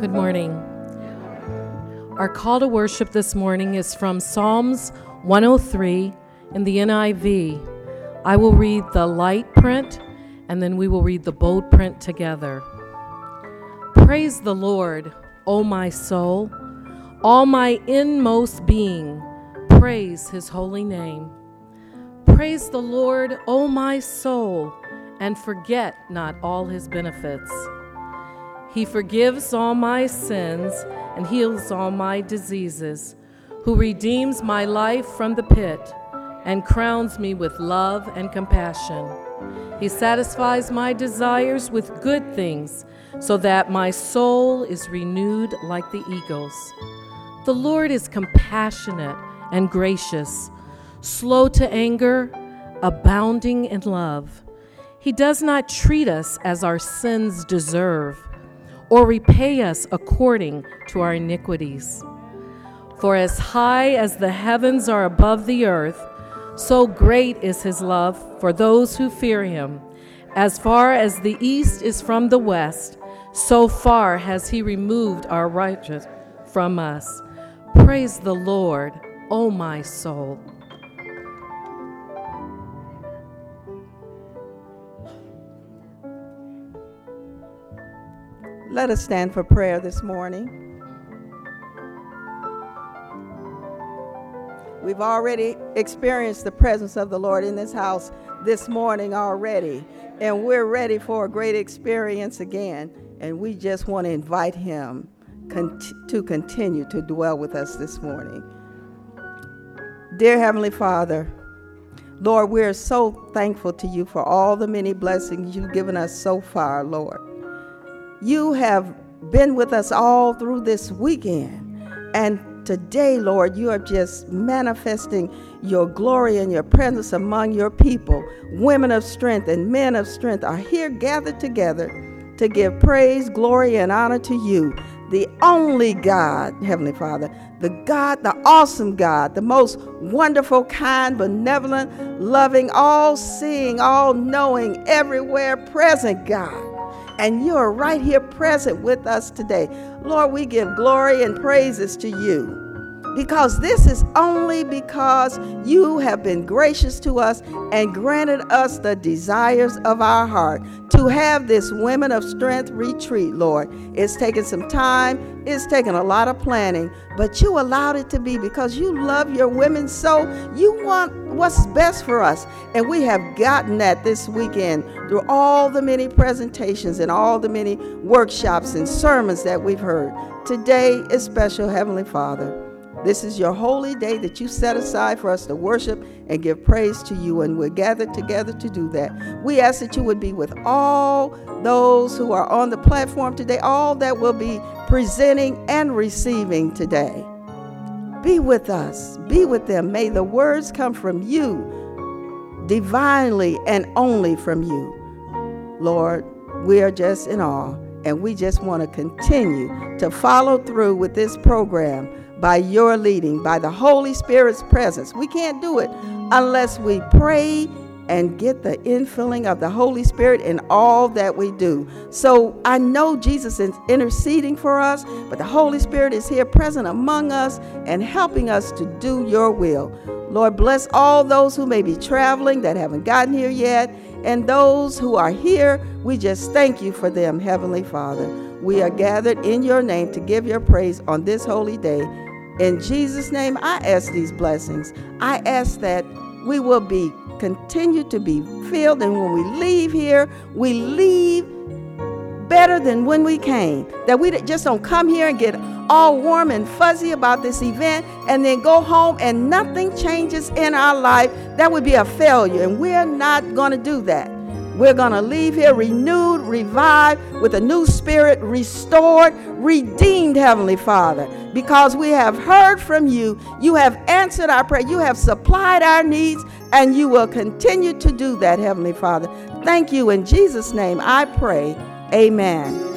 Good morning. Our call to worship this morning is from Psalms 103 in the NIV. I will read the light print, and then we will read the bold print together. Praise the Lord, O my soul. All my inmost being, praise his holy name. Praise the Lord, O my soul, and forget not all his benefits. He forgives all my sins and heals all my diseases, who redeems my life from the pit and crowns me with love and compassion. He satisfies my desires with good things, so that my soul is renewed like the eagles. The Lord is compassionate and gracious, slow to anger, abounding in love. He does not treat us as our sins deserve, or repay us according to our iniquities. For as high as the heavens are above the earth, so great is his love for those who fear him. As far as the east is from the west, so far has he removed our righteousness from us. Praise the Lord, O my soul. Let us stand for prayer this morning. We've already experienced the presence of the Lord in this house this morning already, and we're ready for a great experience again, and we just want to invite him to continue to dwell with us this morning. Dear Heavenly Father, Lord, we're so thankful to you for all the many blessings you've given us so far, Lord. You have been with us all through this weekend, and today, Lord, you are just manifesting your glory and your presence among your people. Women of strength and men of strength are here gathered together to give praise, glory, and honor to you, the only God, Heavenly Father, the God, the awesome God, the most wonderful, kind, benevolent, loving, all-seeing, all-knowing, everywhere present God. And you are right here present with us today. Lord, we give glory and praises to you, because this is only because you have been gracious to us and granted us the desires of our heart to have this Women of Strength retreat, Lord. It's taken some time. It's taken a lot of planning, but you allowed it to be because you love your women so. You want what's best for us, and we have gotten that this weekend through all the many presentations and all the many workshops and sermons that we've heard. Today is special, Heavenly Father. This is your holy day that you set aside for us to worship and give praise to you, and we're gathered together to do that. We ask that you would be with all those who are on the platform today, all that will be presenting and receiving today. Be with us. Be with them. May the words come from you, divinely and only from you. Lord, we are just in awe, and we just want to continue to follow through with this program by your leading, by the Holy Spirit's presence. We can't do it unless we pray and get the infilling of the Holy Spirit in all that we do. So I know Jesus is interceding for us, but the Holy Spirit is here present among us and helping us to do your will. Lord, bless all those who may be traveling that haven't gotten here yet, and those who are here, we just thank you for them, Heavenly Father. We are gathered in your name to give your praise on this holy day. In Jesus' name, I ask these blessings. I ask that we will continue to be filled, and when we leave here, we leave better than when we came. That we just don't come here and get all warm and fuzzy about this event and then go home and nothing changes in our life. That would be a failure, and we're not going to do that. We're going to leave here renewed, revived, with a new spirit, restored, redeemed, Heavenly Father, because we have heard from you. You have answered our prayer. You have supplied our needs, and you will continue to do that, Heavenly Father. Thank you. In Jesus' name I pray. Amen.